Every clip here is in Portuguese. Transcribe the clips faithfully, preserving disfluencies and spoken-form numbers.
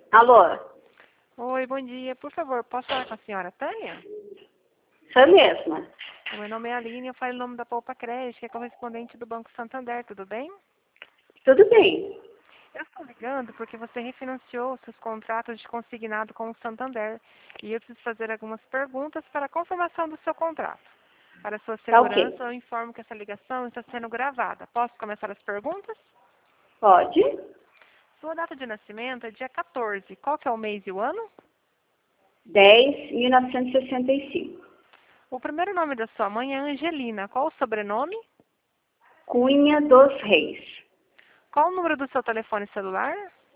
Alô? Oi, bom dia. Por favor, posso falar com a senhora Tânia? Sou mesma. O meu nome é Aline, eu falo em nome da Poupa Crédito, que é correspondente do Banco Santander, tudo bem? Tudo bem. Eu estou ligando porque você refinanciou seus contratos de consignado com o Santander e eu preciso fazer algumas perguntas para a confirmação do seu contrato. Para sua Tá ok. segurança, eu informo que essa ligação está sendo gravada. Posso começar as perguntas? Pode? Sua data de nascimento é dia quatorze. Qual que é o mês e o ano? dez, mil novecentos e sessenta e cinco. O primeiro nome da sua mãe é Angelina. Qual o sobrenome? Cunha dos Reis. Qual o número do seu telefone celular?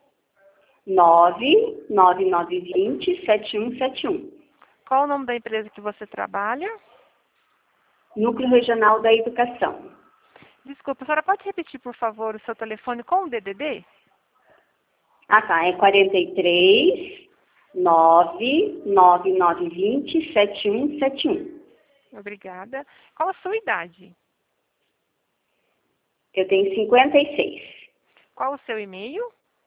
nove nove nove dois zero sete um sete um. Qual o nome da empresa que você trabalha? Núcleo Regional da Educação. Desculpa, a senhora pode repetir, por favor, o seu telefone com o D D D? Ah, tá. É quarenta e três, nove nove nove dois zero sete um sete um. Obrigada. Qual a sua idade? Eu tenho cinquenta e seis. Qual o seu e-mail?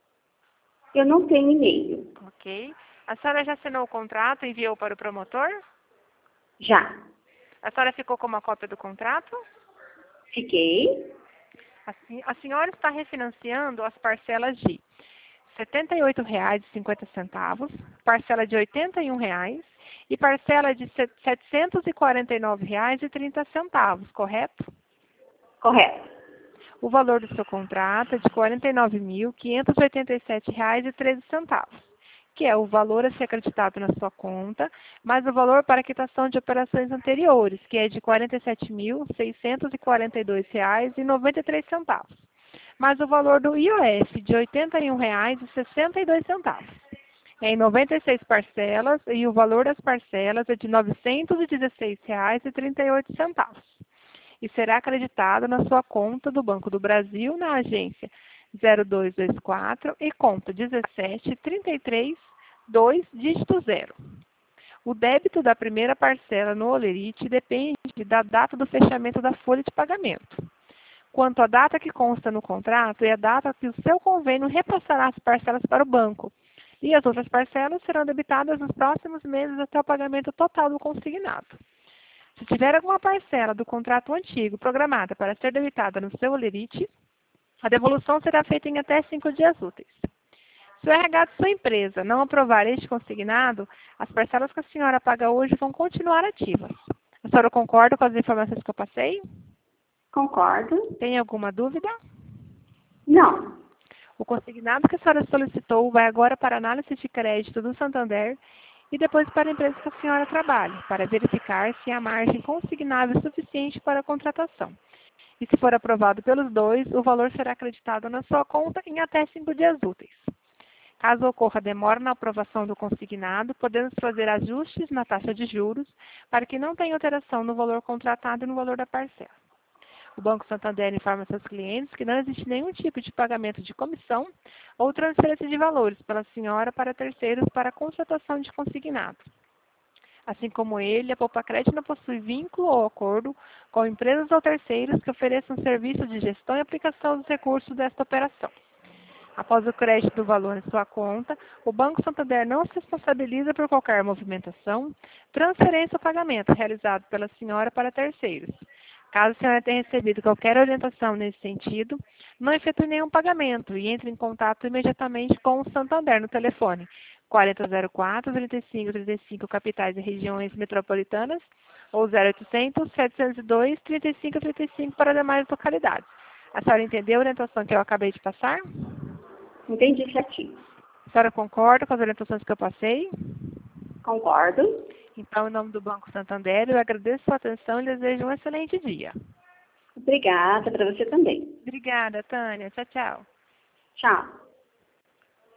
Eu não tenho e-mail. Ok. A senhora já assinou o contrato e enviou para o promotor? Já. A senhora ficou com uma cópia do contrato? Fiquei. A, se- a senhora está refinanciando as parcelas de R setenta e oito reais e cinquenta centavos, parcela de oitenta e um reais e parcela de se- setecentos e quarenta e nove reais e trinta centavos, correto? Correto. O valor do seu contrato é de quarenta e nove mil, quinhentos e oitenta e sete reais e treze centavos, que é o valor a ser acreditado na sua conta, mais o valor para quitação de operações anteriores, que é de quarenta e sete mil, seiscentos e quarenta e dois reais e noventa e três centavos, mais o valor do I O F de oitenta e um reais e sessenta e dois centavos. É em noventa e seis parcelas e o valor das parcelas é de novecentos e dezesseis reais e trinta e oito centavos. E será acreditado na sua conta do Banco do Brasil na agência zero dois dois quatro e conta dezessete, trinta e três, dois, dígito zero. O débito da primeira parcela no Olerite depende da data do fechamento da folha de pagamento. Quanto à data que consta no contrato, é a data que o seu convênio repassará as parcelas para o banco. E as outras parcelas serão debitadas nos próximos meses até o pagamento total do consignado. Se tiver alguma parcela do contrato antigo programada para ser debitada no seu Olerite, a devolução será feita em até cinco dias úteis. Se o R H de sua empresa não aprovar este consignado, as parcelas que a senhora paga hoje vão continuar ativas. A senhora concorda com as informações que eu passei? Concordo. Tem alguma dúvida? Não. O consignado que a senhora solicitou vai agora para a análise de crédito do Santander e depois para a empresa que a senhora trabalha, para verificar se há margem consignável suficiente para a contratação. E se for aprovado pelos dois, o valor será acreditado na sua conta em até cinco dias úteis. Caso ocorra demora na aprovação do consignado, podemos fazer ajustes na taxa de juros para que não tenha alteração no valor contratado e no valor da parcela. O Banco Santander informa seus clientes que não existe nenhum tipo de pagamento de comissão ou transferência de valores pela senhora para terceiros para contratação de consignado. Assim como ele, a Poupa Crédito não possui vínculo ou acordo com empresas ou terceiros que ofereçam serviço de gestão e aplicação dos recursos desta operação. Após o crédito do valor em sua conta, o Banco Santander não se responsabiliza por qualquer movimentação, transferência ou pagamento realizado pela senhora para terceiros. Caso a senhora tenha recebido qualquer orientação nesse sentido, não efetue nenhum pagamento e entre em contato imediatamente com o Santander no telefone quatro zero quatro, trinta e cinco, trinta e cinco, capitais e regiões metropolitanas, ou zero oitocentos, setecentos e dois, trinta e cinco, trinta e cinco para demais localidades. A senhora entendeu a orientação que eu acabei de passar? Entendi certinho. A senhora concorda com as orientações que eu passei? Concordo. Então, em nome do Banco Santander, eu agradeço a sua atenção e desejo um excelente dia. Obrigada para você também. Obrigada, Tânia. Tchau, tchau. Tchau.